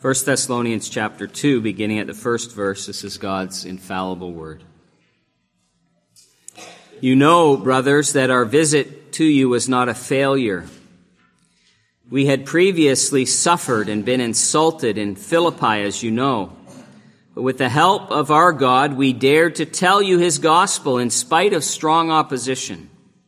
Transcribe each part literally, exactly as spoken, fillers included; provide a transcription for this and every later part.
First Thessalonians chapter two, beginning at the first verse, this is God's infallible word. You know, brothers, that our visit to you was not a failure. We had previously suffered and been insulted in Philippi, as you know. But with the help of our God, we dared to tell you his gospel in spite of strong opposition.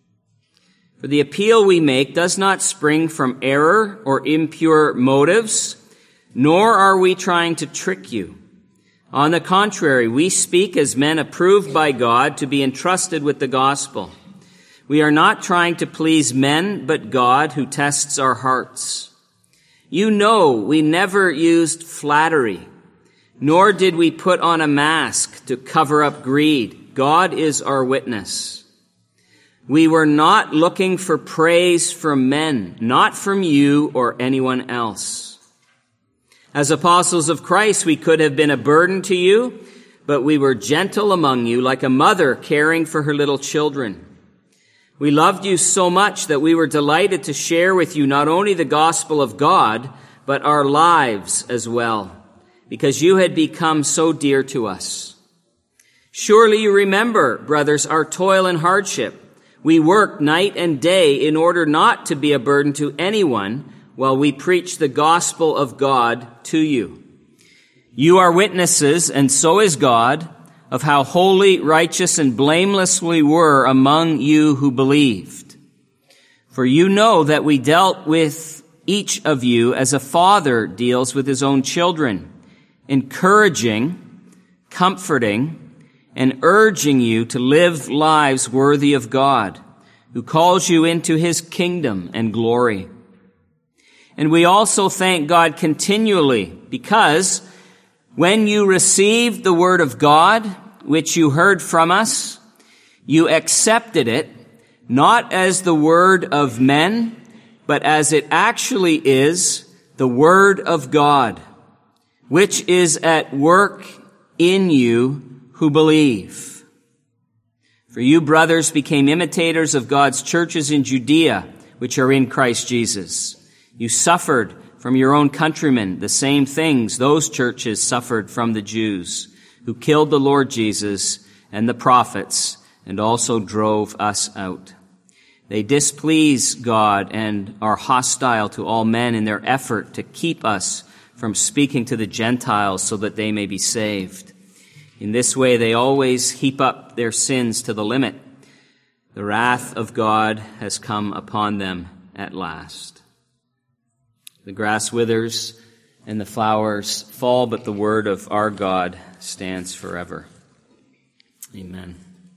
For the appeal we make does not spring from error or impure motives, nor are we trying to trick you. On the contrary, we speak as men approved by God to be entrusted with the gospel. We are not trying to please men, but God who tests our hearts. You know we never used flattery, nor did we put on a mask to cover up greed. God is our witness. We were not looking for praise from men, not from you or anyone else. As apostles of Christ, we could have been a burden to you, but we were gentle among you, like a mother caring for her little children. We loved you so much that we were delighted to share with you not only the gospel of God, but our lives as well, because you had become so dear to us. Surely you remember, brothers, our toil and hardship. We worked night and day in order not to be a burden to anyone, while we preach the gospel of God to you. You are witnesses, and so is God, of how holy, righteous, and blameless we were among you who believed. For you know that we dealt with each of you as a father deals with his own children, encouraging, comforting, and urging you to live lives worthy of God, who calls you into his kingdom and glory. And we also thank God continually because when you received the word of God, which you heard from us, you accepted it not as the word of men, but as it actually is, the word of God, which is at work in you who believe. For you, brothers, became imitators of God's churches in Judea, which are in Christ Jesus. You suffered from your own countrymen the same things those churches suffered from the Jews, who killed the Lord Jesus and the prophets and also drove us out. They displease God and are hostile to all men in their effort to keep us from speaking to the Gentiles so that they may be saved. In this way, they always heap up their sins to the limit. The wrath of God has come upon them at last. The grass withers and the flowers fall, but the word of our God stands forever. Amen.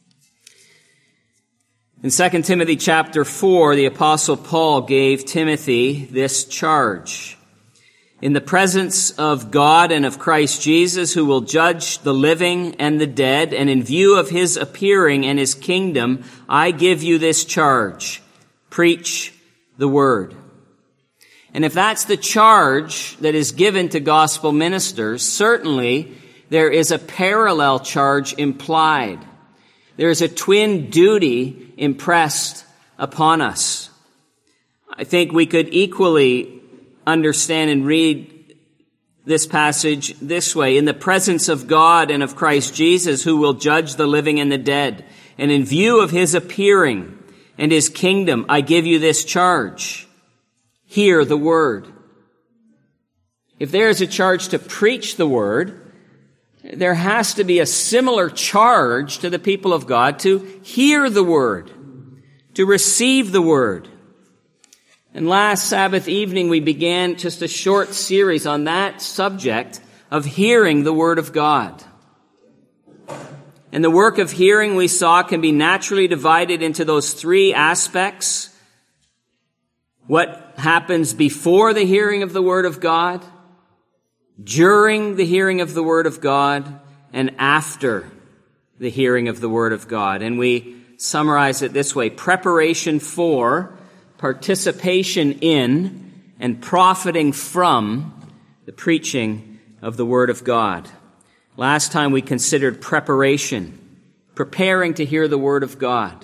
In Second Timothy chapter four, the Apostle Paul gave Timothy this charge. In the presence of God and of Christ Jesus, who will judge the living and the dead, and in view of his appearing and his kingdom, I give you this charge. Preach the word. And if that's the charge that is given to gospel ministers, certainly there is a parallel charge implied. There is a twin duty impressed upon us. I think we could equally understand and read this passage this way. In the presence of God and of Christ Jesus, who will judge the living and the dead, and in view of his appearing and his kingdom, I give you this charge. Hear the word. If there is a charge to preach the word, there has to be a similar charge to the people of God to hear the word, to receive the word. And last Sabbath evening, we began just a short series on that subject of hearing the word of God. And the work of hearing, we saw, can be naturally divided into those three aspects. What happens before the hearing of the word of God, during the hearing of the word of God, and after the hearing of the word of God. And we summarize it this way: preparation for, participation in, and profiting from the preaching of the word of God. Last time we considered preparation, preparing to hear the word of God.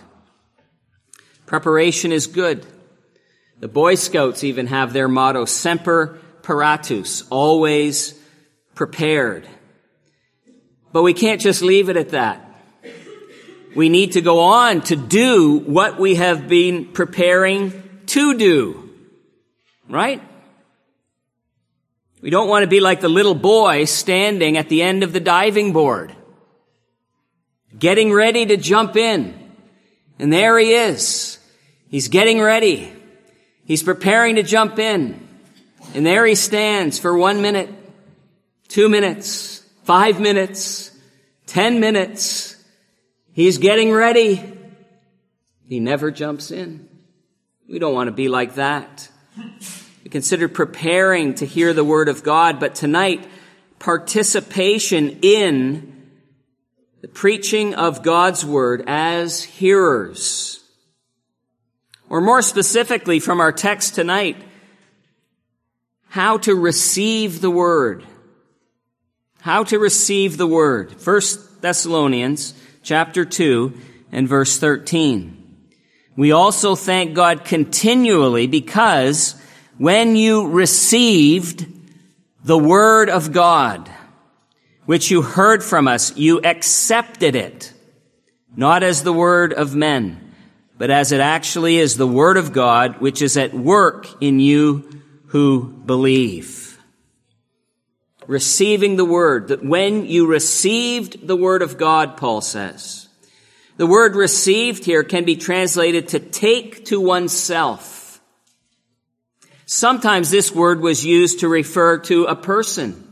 Preparation is good. The Boy Scouts even have their motto, Semper paratus, always prepared. But we can't just leave it at that. We need to go on to do what we have been preparing to do. Right? We don't want to be like the little boy standing at the end of the diving board, getting ready to jump in. And there he is. He's getting ready. He's preparing to jump in. And there he stands for one minute, two minutes, five minutes, ten minutes. He's getting ready. He never jumps in. We don't want to be like that. We consider preparing to hear the word of God, but tonight, participation in the preaching of God's word as hearers. Or more specifically from our text tonight, how to receive the word. How to receive the word. First Thessalonians chapter two and verse thirteen. We also thank God continually because when you received the word of God, which you heard from us, you accepted it, not as the word of men, but as it actually is the word of God, which is at work in you who believe. Receiving the word, that when you received the word of God, Paul says. The word received here can be translated to take to oneself. Sometimes this word was used to refer to a person.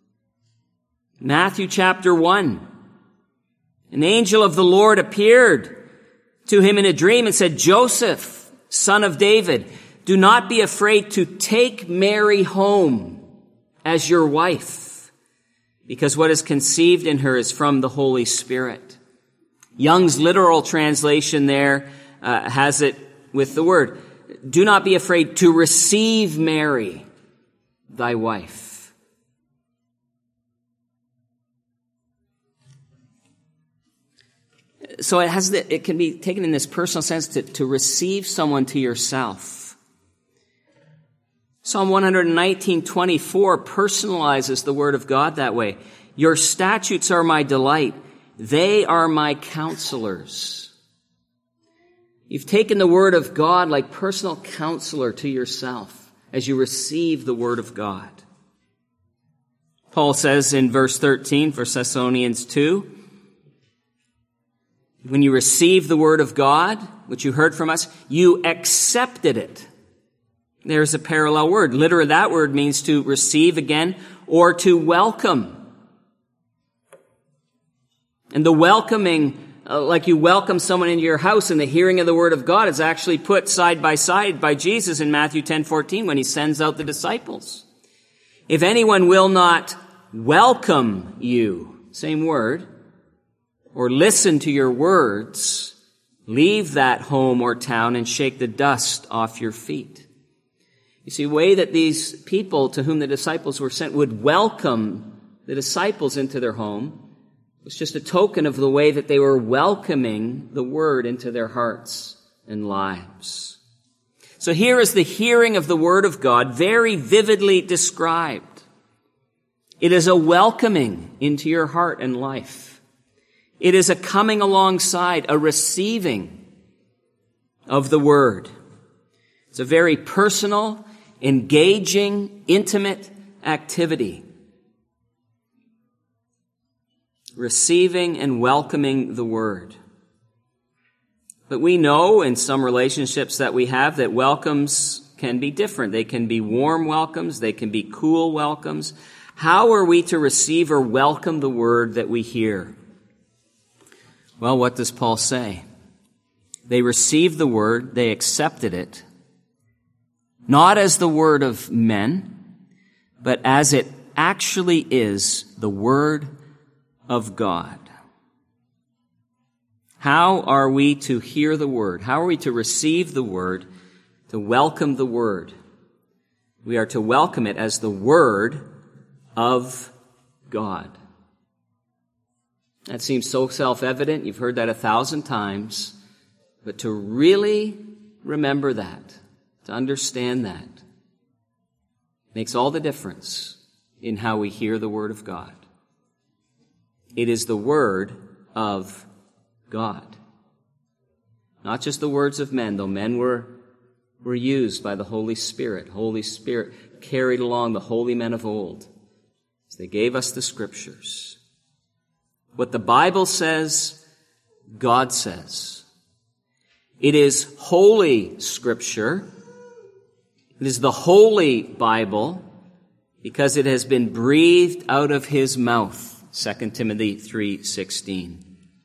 Matthew chapter one. An angel of the Lord appeared to him in a dream and said, Joseph, son of David, do not be afraid to take Mary home as your wife, because what is conceived in her is from the Holy Spirit. Young's literal translation there uh, has it with the word, do not be afraid to receive Mary, thy wife. So it has the, it can be taken in this personal sense to, to receive someone to yourself. Psalm one nineteen twenty-four personalizes the word of God that way. Your statutes are my delight. They are my counselors. You've taken the word of God like personal counselor to yourself as you receive the word of God. Paul says in verse thirteen, First Thessalonians two, when you receive the word of God, which you heard from us, you accepted it. There's a parallel word. Literally, that word means to receive again or to welcome. And the welcoming, uh, like you welcome someone into your house and the hearing of the word of God, is actually put side by side by Jesus in Matthew ten fourteen when he sends out the disciples. If anyone will not welcome you, same word, or listen to your words, leave that home or town and shake the dust off your feet. You see, the way that these people to whom the disciples were sent would welcome the disciples into their home was just a token of the way that they were welcoming the word into their hearts and lives. So here is the hearing of the word of God very vividly described. It is a welcoming into your heart and life. It is a coming alongside, a receiving of the word. It's a very personal, engaging, intimate activity. Receiving and welcoming the word. But we know in some relationships that we have that welcomes can be different. They can be warm welcomes. They can be cool welcomes. How are we to receive or welcome the word that we hear? Well, what does Paul say? They received the word, they accepted it, not as the word of men, but as it actually is the word of God. How are we to hear the word? How are we to receive the word, to welcome the word? We are to welcome it as the word of God. That seems so self-evident. You've heard that a thousand times. But to really remember that, to understand that, Makes all the difference in how we hear the Word of God. It is the Word of God. Not just the words of men, though men were, were used by the Holy Spirit. Holy Spirit carried along the holy men of old as they gave us the Scriptures. What the Bible says, God says. It is holy Scripture. It is the Holy Bible because it has been breathed out of His mouth. Second Timothy three sixteen.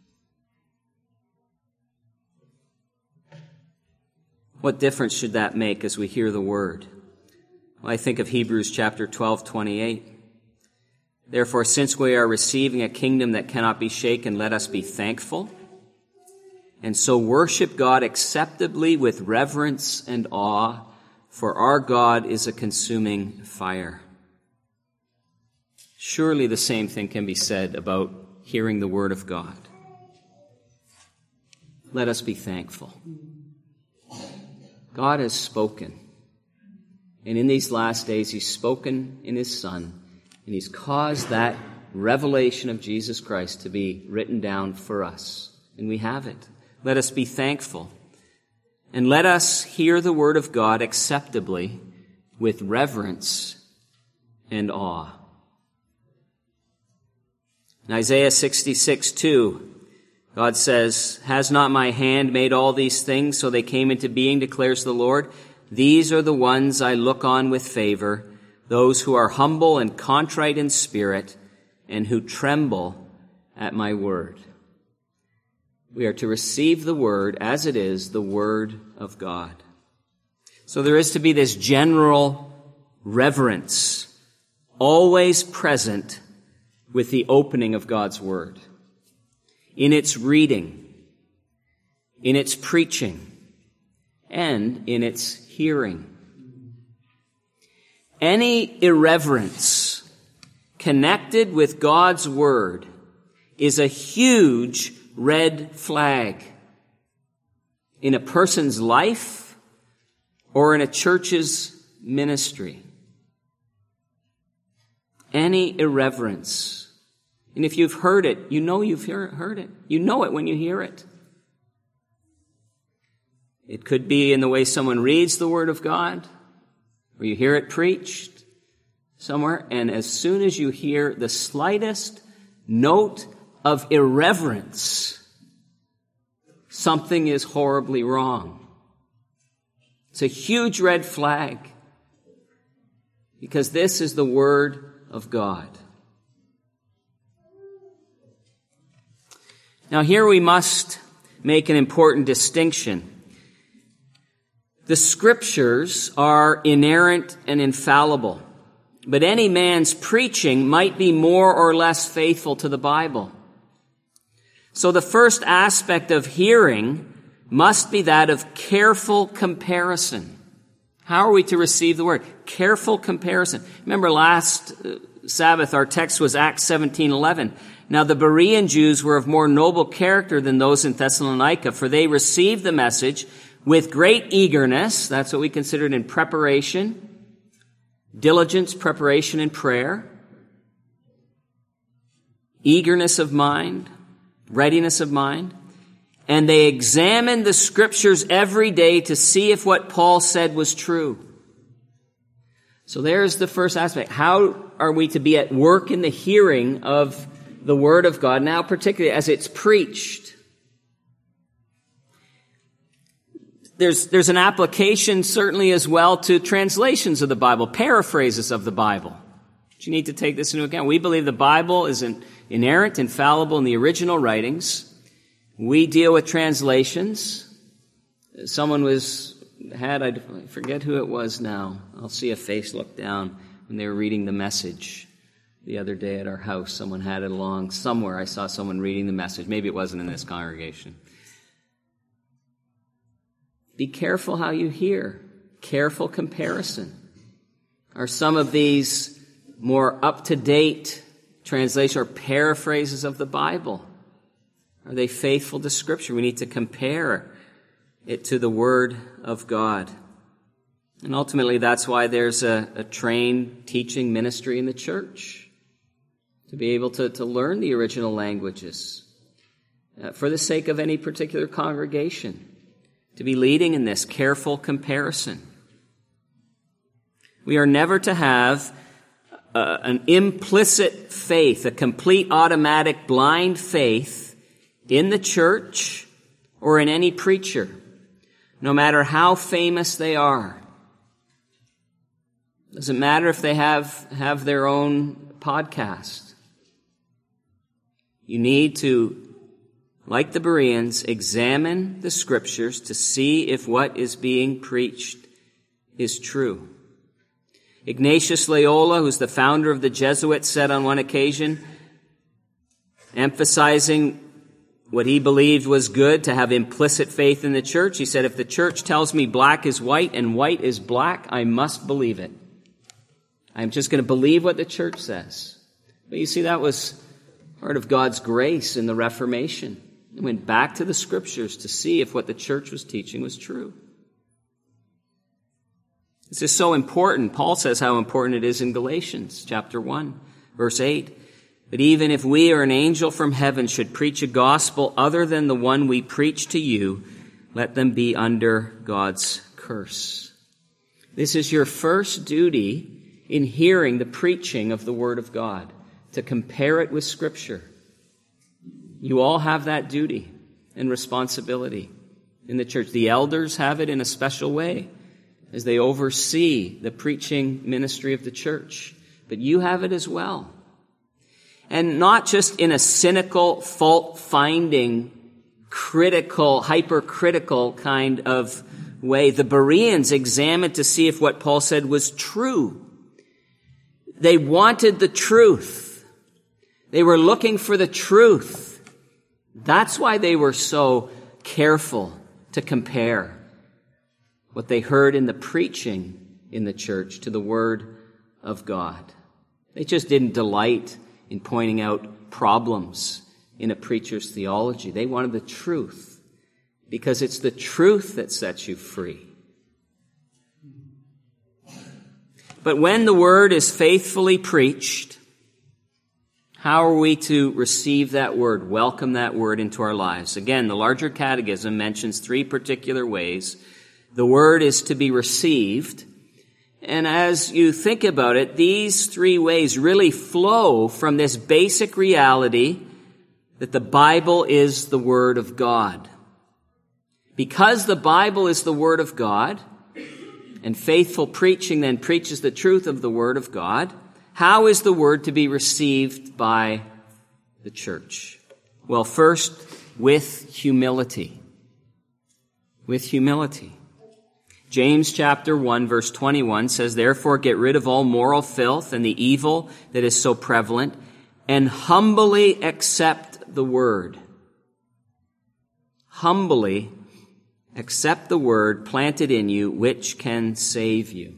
What difference should that make as we hear the Word? Well, I think of Hebrews chapter twelve twenty-eight. Therefore, since we are receiving a kingdom that cannot be shaken, let us be thankful, and so worship God acceptably with reverence and awe, for our God is a consuming fire. Surely the same thing can be said about hearing the Word of God. Let us be thankful. God has spoken. And in these last days, He's spoken in His Son, and He's caused that revelation of Jesus Christ to be written down for us. And we have it. Let us be thankful. And let us hear the Word of God acceptably with reverence and awe. In Isaiah sixty-six two, God says, has not my hand made all these things so they came into being, declares the Lord? These are the ones I look on with favor, those who are humble and contrite in spirit and who tremble at my word. We are to receive the Word as it is, the Word of God. So there is to be this general reverence, always present with the opening of God's Word. In its reading, in its preaching, and in its hearing. Any irreverence connected with God's Word is a huge red flag in a person's life or in a church's ministry. Any irreverence. And if you've heard it, you know you've heard it. You know it when you hear it. It could be in the way someone reads the Word of God, or you hear it preached somewhere, and as soon as you hear the slightest note of irreverence, something is horribly wrong. It's a huge red flag, because this is the Word of God. Now here we must make an important distinction. The Scriptures are inerrant and infallible, but any man's preaching might be more or less faithful to the Bible. So the first aspect of hearing must be that of careful comparison. How are we to receive the Word? Careful comparison. Remember last uh, Sabbath, our text was Acts seventeen eleven. Now the Berean Jews were of more noble character than those in Thessalonica, for they received the message with great eagerness. That's what we considered in preparation, diligence, preparation, and prayer. Eagerness of mind, readiness of mind. And they examined the Scriptures every day to see if what Paul said was true. So there's the first aspect. How are we to be at work in the hearing of the Word of God, now particularly as it's preached? There's, there's an application certainly as well to translations of the Bible, paraphrases of the Bible. But you need to take this into account. We believe the Bible is an inerrant, infallible in the original writings. We deal with translations. Someone was, had, I forget who it was now. I'll see a face look down when they were reading the Message. The other day at our house, someone had it along somewhere. I saw someone reading the Message. Maybe it wasn't in this congregation. Be careful how you hear. Careful comparison. Are some of these more up-to-date translations or paraphrases of the Bible? Are they faithful to Scripture? We need to compare it to the Word of God. And ultimately, that's why there's a, a trained teaching ministry in the church, to be able to, to learn the original languages uh, for the sake of any particular congregation, to be leading in this careful comparison. We are never to have uh, an implicit faith, a complete automatic blind faith in the church or in any preacher, no matter how famous they are. Doesn't matter if they have, have their own podcast. You need to, like the Bereans, examine the Scriptures to see if what is being preached is true. Ignatius Loyola, who's the founder of the Jesuits, said on one occasion, emphasizing what he believed was good, to have implicit faith in the church, he said, if the church tells me black is white and white is black, I must believe it. I'm just going to believe what the church says. But you see, that was part of God's grace in the Reformation. It went back to the Scriptures to see if what the church was teaching was true. This is so important. Paul says how important it is in Galatians chapter one, verse eight. But even if we or an angel from heaven should preach a gospel other than the one we preach to you, let them be under God's curse. This is your first duty in hearing the preaching of the Word of God, to compare it with Scripture. You all have that duty and responsibility in the church. The elders have it in a special way as they oversee the preaching ministry of the church. But you have it as well. And not just in a cynical, fault-finding, critical, hypercritical kind of way. The Bereans examined to see if what Paul said was true. They wanted the truth. They were looking for the truth. That's why they were so careful to compare what they heard in the preaching in the church to the Word of God. They just didn't delight in pointing out problems in a preacher's theology. They wanted the truth, because it's the truth that sets you free. But when the Word is faithfully preached, how are we to receive that Word, welcome that Word into our lives? Again, the larger catechism mentions three particular ways the Word is to be received. And as you think about it, these three ways really flow from this basic reality that the Bible is the Word of God. Because the Bible is the Word of God, and faithful preaching then preaches the truth of the Word of God, how is the Word to be received by the church? Well, first, with humility. With humility. James chapter one, verse twenty-one says, therefore get rid of all moral filth and the evil that is so prevalent, and humbly accept the Word. Humbly accept the Word planted in you, which can save you.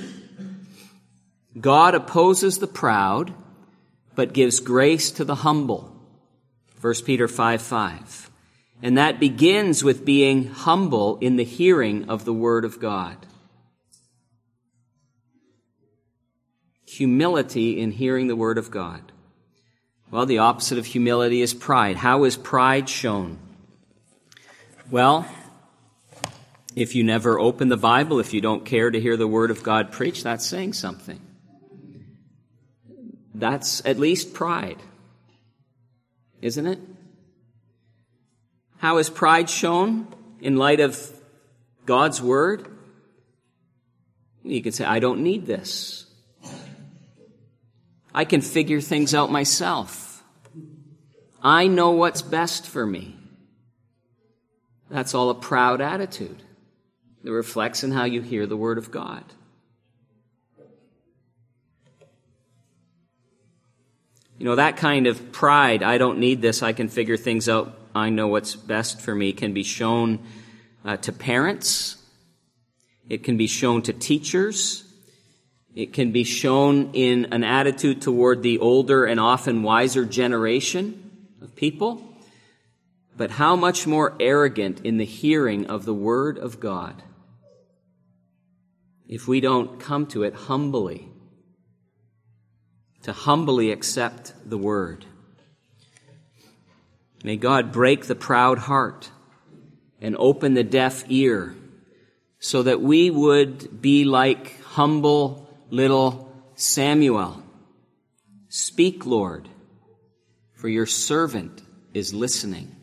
God opposes the proud, but gives grace to the humble. First Peter five five. And that begins with being humble in the hearing of the Word of God. Humility in hearing the Word of God. Well, the opposite of humility is pride. How is pride shown? Well, if you never open the Bible, if you don't care to hear the Word of God preached, that's saying something. That's at least pride, isn't it? How is pride shown in light of God's Word? You could say, I don't need this. I can figure things out myself. I know what's best for me. That's all a proud attitude that reflects in how you hear the Word of God. You know, that kind of pride, I don't need this, I can figure things out, I know what's best for me, can be shown uh, to parents. It can be shown to teachers. It can be shown in an attitude toward the older and often wiser generation of people. But how much more arrogant in the hearing of the Word of God? if we don't come to it humbly, to humbly accept the word. May God break the proud heart and open the deaf ear so that we would be like humble little Samuel. Speak, Lord, for your servant is listening.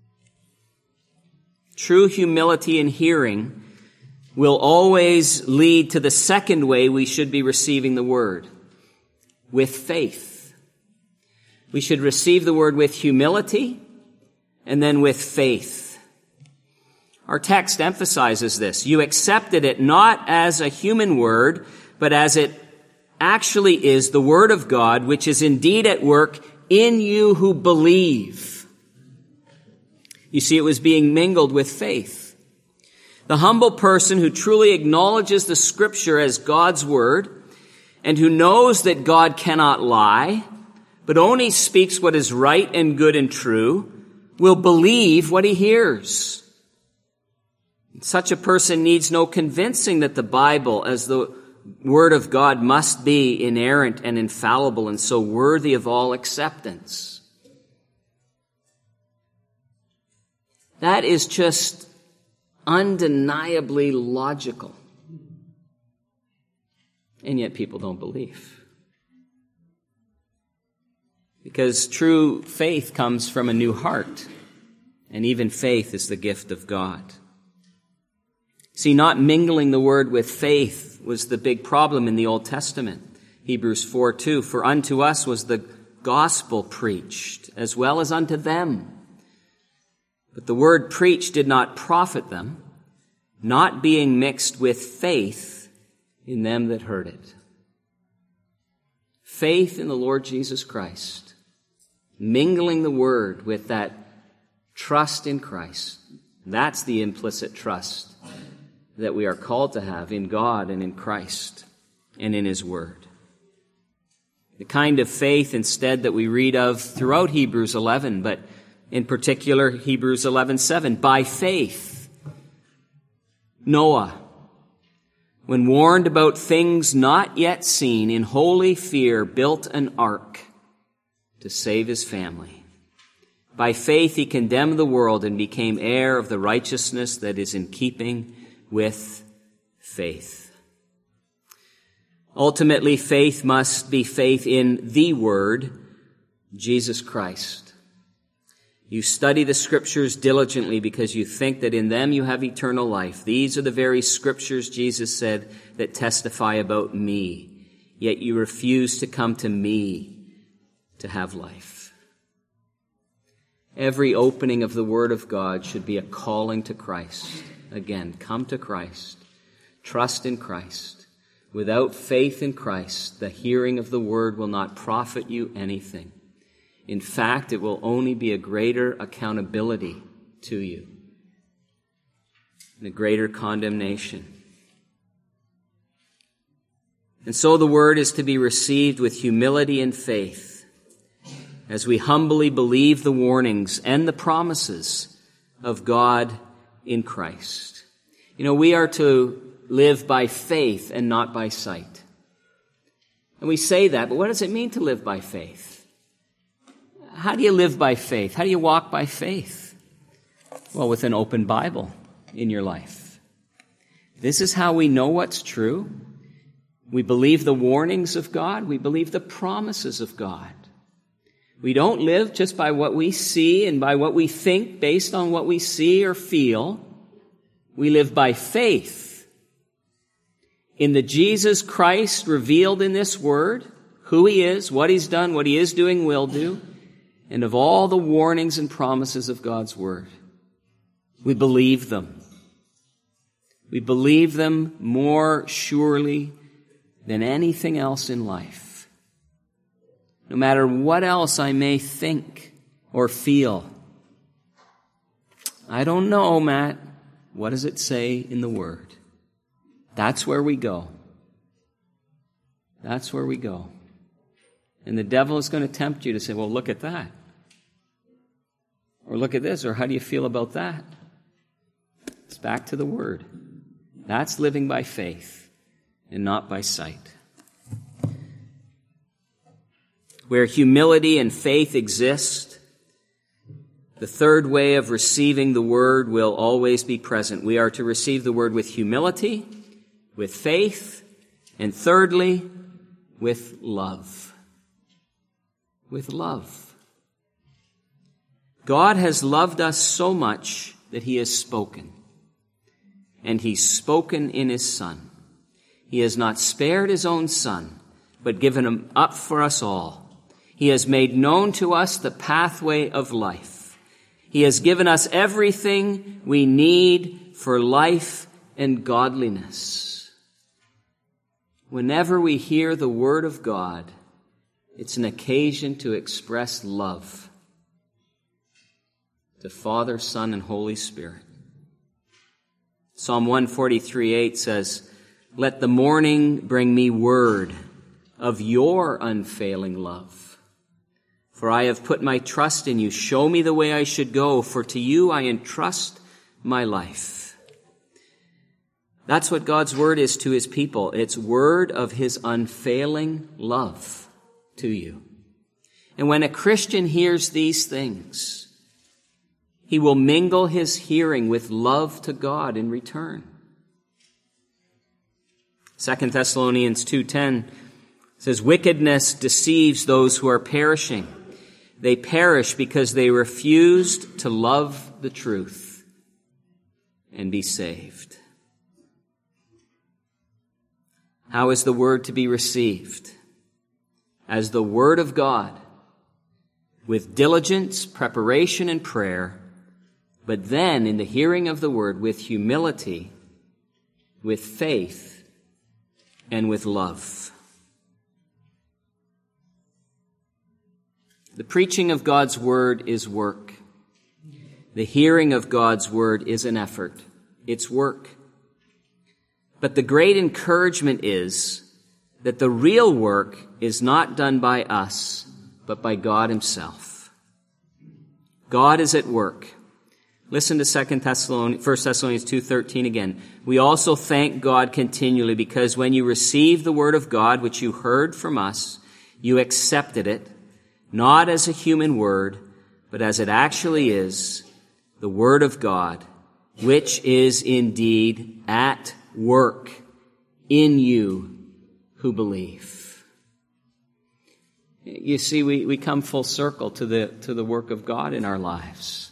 True humility in hearing will always lead to the second way we should be receiving the word, with faith. We should receive the word with humility and then with faith. Our text emphasizes this. You accepted it not as a human word, but as it actually is the word of God, which is indeed at work in you who believe. You see, it was being mingled with faith. The humble person who truly acknowledges the Scripture as God's word and who knows that God cannot lie, but only speaks what is right and good and true, will believe what he hears. Such a person needs no convincing that the Bible, as the Word of God, must be inerrant and infallible and so worthy of all acceptance. That is just undeniably logical. And yet people don't believe. Because true faith comes from a new heart. And even faith is the gift of God. See, not mingling the word with faith was the big problem in the Old Testament. Hebrews four two, for unto us was the gospel preached, as well as unto them. But the word preached did not profit them, not being mixed with faith in them that heard it. Faith in the Lord Jesus Christ, mingling the word with that trust in Christ. That's the implicit trust that we are called to have in God and in Christ and in His Word. The kind of faith instead that we read of throughout Hebrews eleven, but in particular Hebrews eleven seven, by faith, Noah, when warned about things not yet seen, in holy fear built an ark to save his family. By faith he condemned the world and became heir of the righteousness that is in keeping with faith. Ultimately, faith must be faith in the Word, Jesus Christ. You study the Scriptures diligently because you think that in them you have eternal life. These are the very Scriptures, Jesus said, that testify about me. Yet you refuse to come to me to have life. Every opening of the Word of God should be a calling to Christ. Again, come to Christ. Trust in Christ. Without faith in Christ, the hearing of the Word will not profit you anything. In fact, it will only be a greater accountability to you and a greater condemnation. And so the Word is to be received with humility and faith as we humbly believe the warnings and the promises of God in Christ. You know, we are to live by faith and not by sight. And we say that, but what does it mean to live by faith? How do you live by faith? How do you walk by faith? Well, with an open Bible in your life. This is how we know what's true. We believe the warnings of God. We believe the promises of God. We don't live just by what we see and by what we think based on what we see or feel. We live by faith in the Jesus Christ revealed in this Word, who He is, what He's done, what He is doing, will do, and of all the warnings and promises of God's Word. We believe them. We believe them more surely than anything else in life. No matter what else I may think or feel. I don't know, Matt. What does it say in the Word? That's where we go. That's where we go. And the devil is going to tempt you to say, well, look at that. Or look at this. Or how do you feel about that? It's back to the Word. That's living by faith. and not by sight. Where humility and faith exist, the third way of receiving the word will always be present. We are to receive the word with humility, with faith, and thirdly, with love. With love. God has loved us so much that he has spoken. And he's spoken in his Son. He has not spared his own Son, but given him up for us all. He has made known to us the pathway of life. He has given us everything we need for life and godliness. Whenever we hear the word of God, it's an occasion to express love to Father, Son, and Holy Spirit. Psalm one forty-three eight says, "Let the morning bring me word of your unfailing love. For I have put my trust in you. Show me the way I should go, for to you I entrust my life." That's what God's word is to his people. It's word of his unfailing love to you. And when a Christian hears these things, he will mingle his hearing with love to God in return. Second Thessalonians two ten says, "Wickedness deceives those who are perishing. They perish because they refused to love the truth and be saved." How is the word to be received? As the word of God, with diligence, preparation, and prayer, but then in the hearing of the word with humility, with faith, and with love. The preaching of God's word is work. The hearing of God's word is an effort. It's work. But the great encouragement is that the real work is not done by us, but by God himself. God is at work. Listen to Second Thessalonians, First Thessalonians two thirteen again. "We also thank God continually because when you received the word of God, which you heard from us, you accepted it, not as a human word, but as it actually is, the word of God, which is indeed at work in you who believe." You see, we, we come full circle to the, to the work of God in our lives.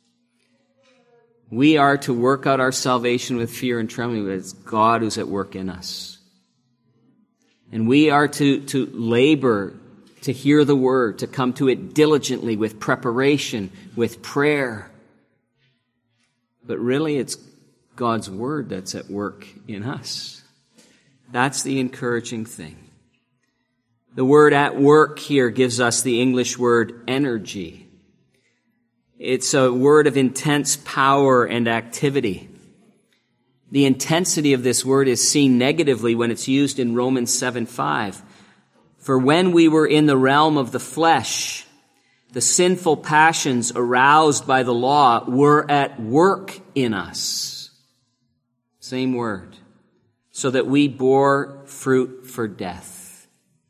We are to work out our salvation with fear and trembling, but it's God who's at work in us. And we are to, to labor to hear the word, to come to it diligently with preparation, with prayer. But really, it's God's word that's at work in us. That's the encouraging thing. The word "at work" here gives us the English word energy. It's a word of intense power and activity. The intensity of this word is seen negatively when it's used in Romans seven five. "For when we were in the realm of the flesh, the sinful passions aroused by the law were at work in us." Same word. "So that we bore fruit for death."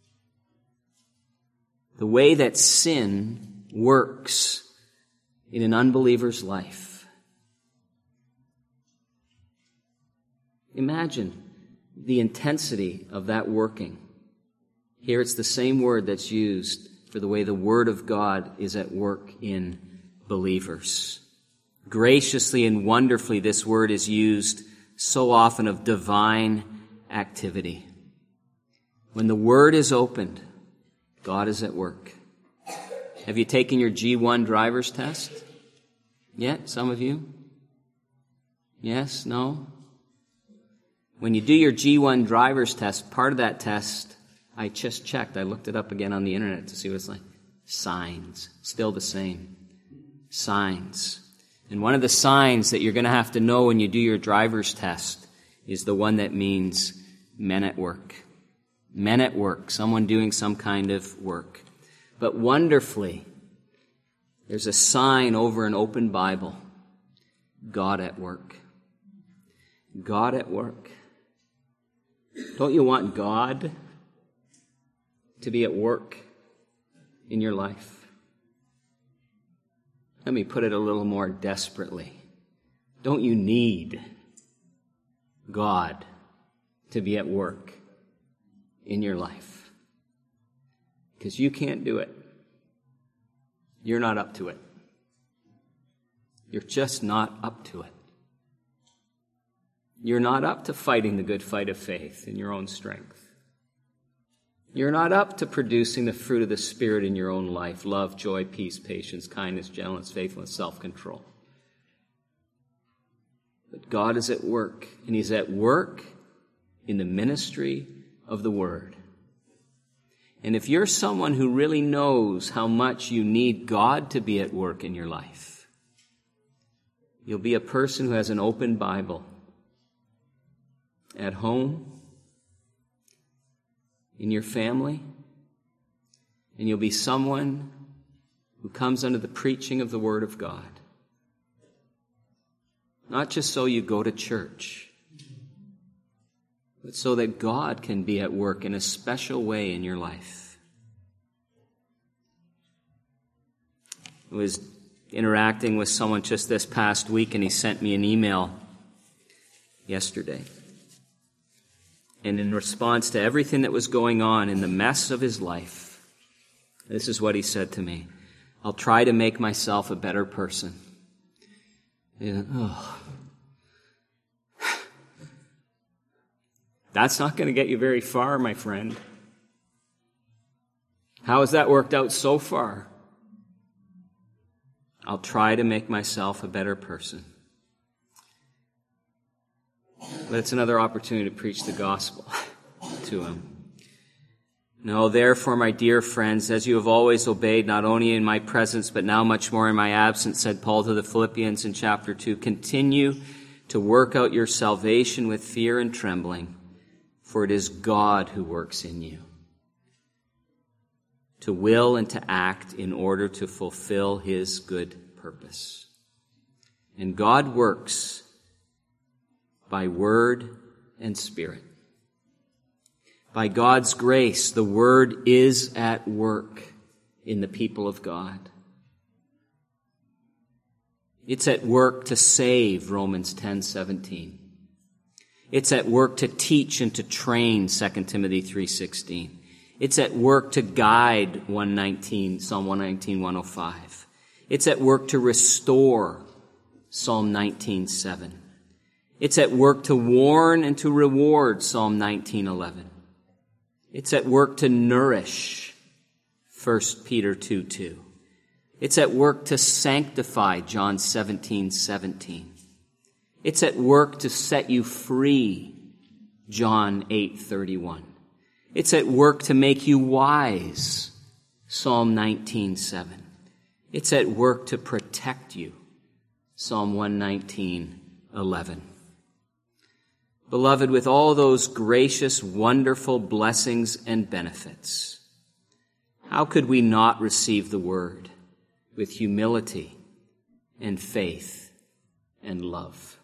The way that sin works in an unbeliever's life. Imagine the intensity of that working. Here it's the same word that's used for the way the word of God is at work in believers. Graciously and wonderfully, this word is used so often of divine activity. When the word is opened, God is at work. Have you taken your G one driver's test yet? Some of you? Yes? No? When you do your G one driver's test, part of that test, I just checked. I looked it up again on the internet to see what it's like. Signs. Still the same. Signs. And one of the signs that you're going to have to know when you do your driver's test is the one that means men at work. Men at work. Someone doing some kind of work. But wonderfully, there's a sign over an open Bible. God at work. God at work. Don't you want God to be at work in your life? Let me put it a little more desperately. Don't you need God to be at work in your life? Because you can't do it. You're not up to it. You're just not up to it. You're not up to fighting the good fight of faith in your own strength. You're not up to producing the fruit of the Spirit in your own life: love, joy, peace, patience, kindness, gentleness, faithfulness, self-control. But God is at work, and He's at work in the ministry of the Word. And if you're someone who really knows how much you need God to be at work in your life, you'll be a person who has an open Bible at home, in your family, and you'll be someone who comes under the preaching of the Word of God. Not just so you go to church, but so that God can be at work in a special way in your life. I was interacting with someone just this past week, and he sent me an email yesterday. And in response to everything that was going on in the mess of his life, this is what he said to me: I'll try to make myself a better person. And, oh. That's not going to get you very far, my friend. How has that worked out so far? I'll try to make myself a better person. But it's another opportunity to preach the gospel to him. No, therefore, my dear friends, as you have always obeyed, not only in my presence, but now much more in my absence, said Paul to the Philippians in chapter two, continue to work out your salvation with fear and trembling, for it is God who works in you to will and to act in order to fulfill His good purpose. And God works by word and spirit. By God's grace, the Word is at work in the people of God. It's at work to save, Romans ten seventeen. It's at work to teach and to train, Second Timothy three sixteen. It's at work to guide, one nineteen, Psalm one nineteen, one oh five. It's at work to restore, Psalm nineteen seven. It's at work to warn and to reward, Psalm nineteen eleven. It's at work to nourish, First Peter two two. It's at work to sanctify, John seventeen seventeen. It's at work to set you free, John eight thirty-one. It's at work to make you wise, Psalm nineteen seven. It's at work to protect you, Psalm one nineteen eleven. Beloved, with all those gracious, wonderful blessings and benefits, how could we not receive the Word with humility and faith and love?